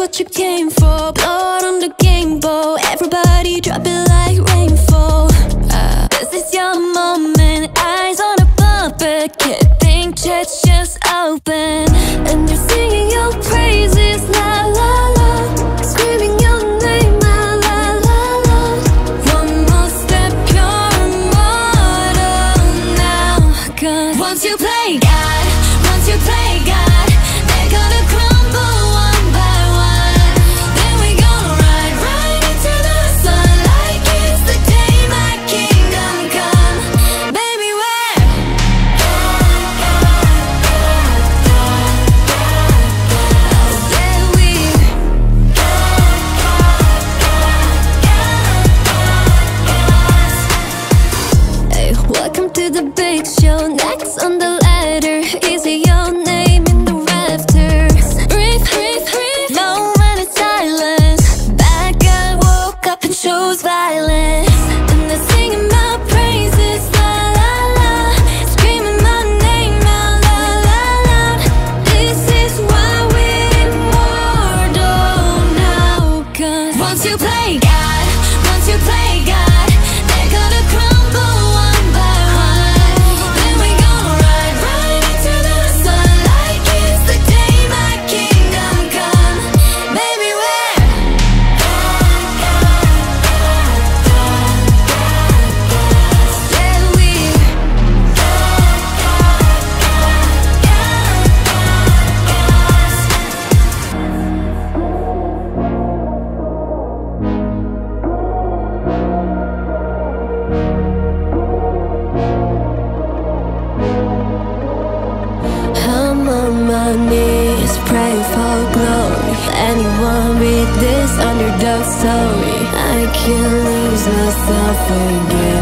what you came for. Blood on the game board, everybody drop it like rainfall. This is your moment, eyes on a puppet. Can't think, chest just open. And they're singing your praises, la la la. Screaming your name, la la la la. One more step, you're immortal now. 'Cause once you play God, once you play God, they're gonna crumble one by one. Then we gonna ride right into the sun like it's the day my kingdom come. Baby, we're yeah, we hey, welcome to the big show. Next on the ladder is your name in the rafters. Breathe, breathe, breathe. Moment of silence. Bad guy woke up and chose violence. And they're singing my praises, la la la. Screaming my name out, la la la. This is why we're immortal now. 'Cause once you play God, once you play God, they're gonna crumble one by one. Then we gonna ride right into the sun like it's the day my kingdom come. Baby, we're yeah, we I'm on my knees, praying for glory. Anyone read this underdog story? I can't lose myself again.